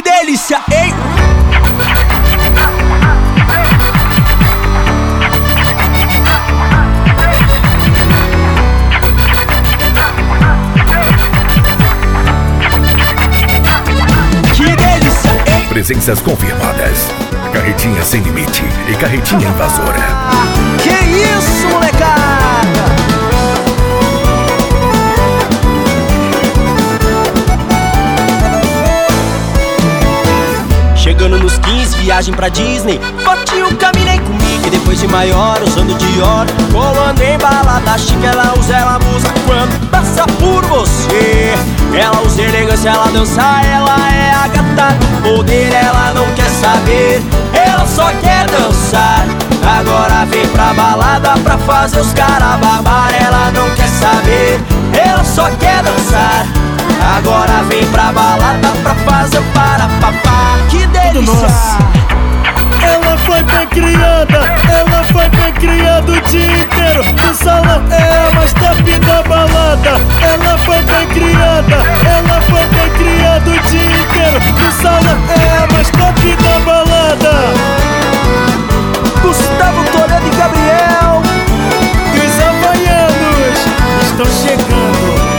Que delícia, hein? Presenças confirmadas. Carretinha Sem Limite e Carretinha Invasora. Que isso, molecada! Chegando nos 15, viagem pra Disney. Fotinho, caminhei comigo e depois de maior, usando Dior. Colando em balada chique, ela usa, ela abusa quando passa por você. Ela usa elegância, ela dança, ela é a gata do poder. Ela não quer saber, ela só quer dançar. Agora vem pra balada pra fazer os caras babar. Ela não quer saber, ela só quer dançar. Agora vem pra balada pra fazer o para-papá. Que delícia! Ela foi bem criada, ela foi bem criada o dia inteiro. No salão é a mais top da balada. Ela foi bem criada, ela foi bem criada o dia inteiro. No salão é a mais top da balada. Gustavo Toledo e Gabriel. E os havaianos estão chegando.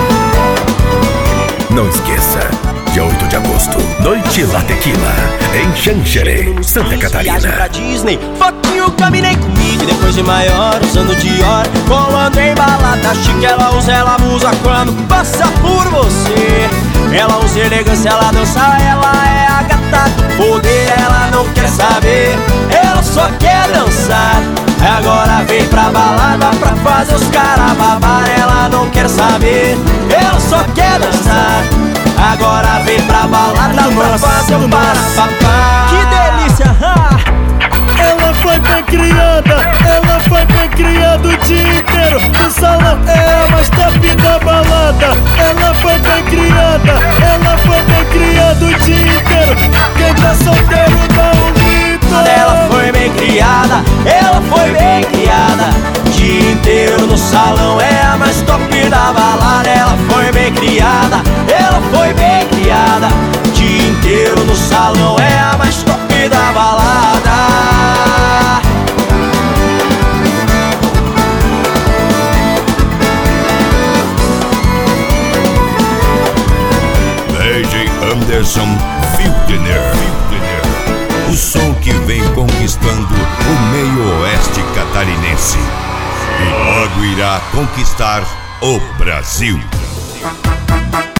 Não esqueça, dia 8 de agosto, Noite La Tequila, em Xanxerê, Santa Catarina. Pra Disney, fotinho, caminhei comigo e depois de maior, usando Dior. Colando em balada chique, ela usa, ela abusa quando passa por você. Ela usa elegância, ela dança, ela é a gata do poder. Ela não quer saber, ela só quer dançar. Agora vem pra balada pra fazer os caras babar. Ela não quer saber, ela só quer dançar. Agora vem pra balada pra fazer o para-papá. Que delícia! Ela foi bem criada, ela foi bem criada o dia inteiro. No salão é a mais top da balada. Ela foi bem criada, ela foi bem criada o dia inteiro. Quem tá solteiro dá um grito. Ela foi bem criada, ela foi bem criada. Dia inteiro no salão é a mais top da balada. Ela foi bem criada, ela foi bem criada. Dia inteiro no salão é a mais top da balada. DJ Anderson Wildner. O som que vem conquistando o meio oeste catarinense e logo irá conquistar o Brasil.